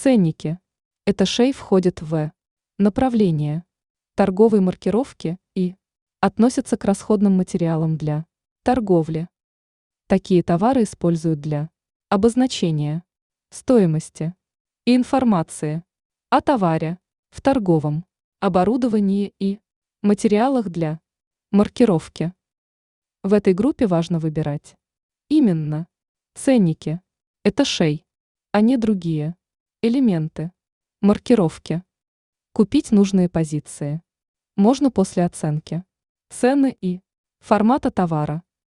Ценники. Это шей входит в направление торговой маркировки и относится к расходным материалам для торговли. Такие товары используют для обозначения стоимости и информации о товаре в торговом оборудовании и материалах для маркировки. В этой группе важно выбирать именно ценники. Это шей, а не другие элементы маркировки. Купить нужные позиции можно после оценки цены и формата товара.